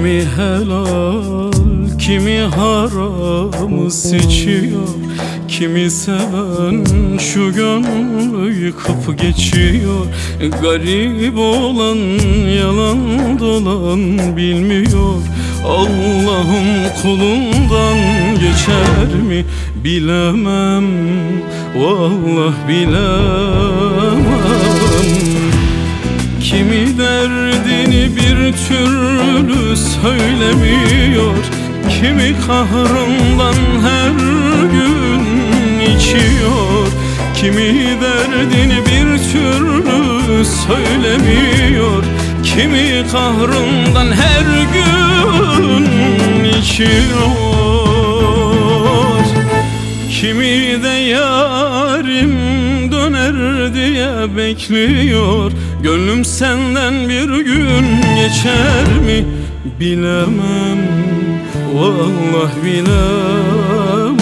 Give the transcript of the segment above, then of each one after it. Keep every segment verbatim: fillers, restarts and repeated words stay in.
Kimi helal, kimi haramı seçiyor. Kimi seven şu gönlü yıkıp geçiyor. Garip olan yalan dolan bilmiyor. Allah'ım kulundan geçer mi bilemem. Vallahi bilemem. Kimi derdini bir türlü söylemiyor. Kimi kahrından her gün içiyor. Kimi derdini bir türlü söylemiyor. Kimi kahrından her gün içiyor. Kimi de yarim döner diye bekliyor. Gönlüm senden bir gün geçer mi bilemem. Vallahi bilemem.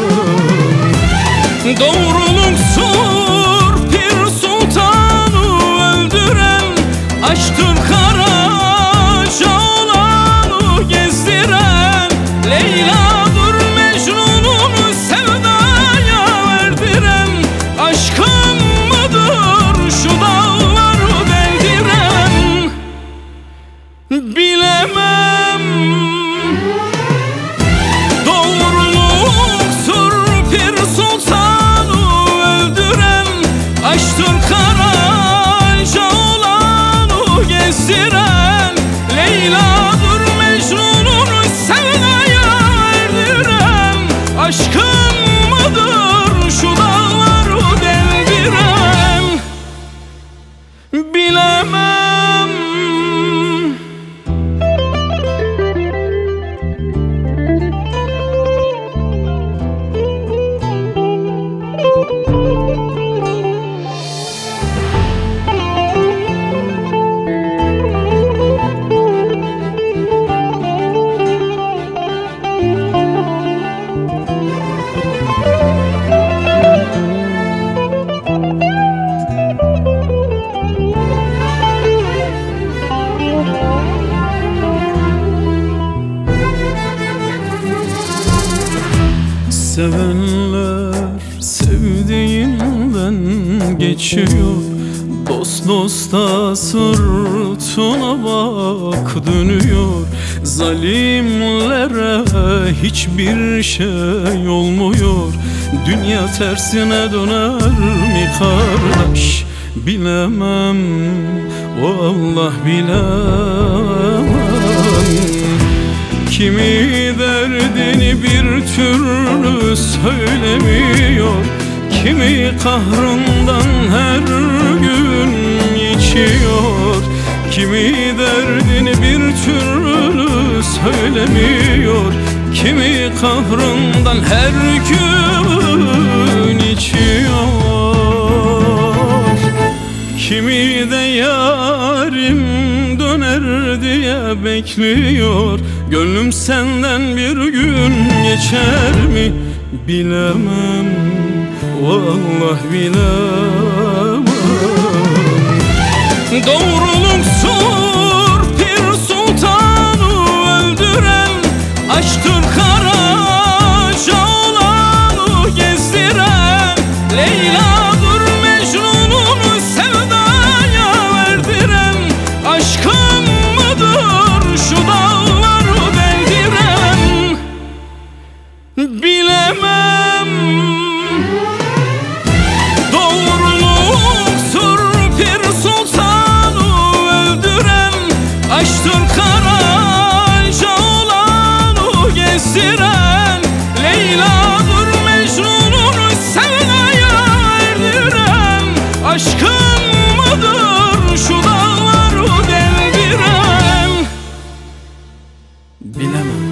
Doğruluktur Pir Sultan'ı öldüren, aşktır Karaca olanı gezdiren, Leyla'dır Mecnun'u sevdaya verdiren, aşkım mıdır şu dağları deldiren bilemem. Doğruluktur Pir Sultan'ı öldüren, aşktır Karaca olanı gezdiren, Leyla'dır Mecnun'u sevdaya verdiren, aşkım mıdır şu dağları deldiren bilemem. Sevenler sevdiğinden geçiyor. Dost dosta sırtına bak dönüyor. Zalimlere hiçbir şey olmuyor. Dünya tersine döner mi kardeş bilemem. Vallahi bilemem. Kimi derdini bir türlü söylemiyor. Kimi kahrından her gün içiyor. Kimi derdini bir türlü söylemiyor. Kimi kahrından her gün içiyor. Kimi de yarim döner diye bekliyor. Gönlüm senden bir gün geçer mi bilemem. Vallahi bilemem. Doğruluktur Pir Sultan'ı öldüren, aşktır Karaca olanı gezdiren, Leyla'dır Mecnun'u sevdaya verdiren, aşkım mıdır şu dağları deldiren bilemem. Doğruluktur Pir Sultan'ı öldüren, aşktır Karaca olanı gezdiren, Leyla'dır Mecnun'u sevdaya verdiren, aşkım mıdır şu dağları deldiren bilemem.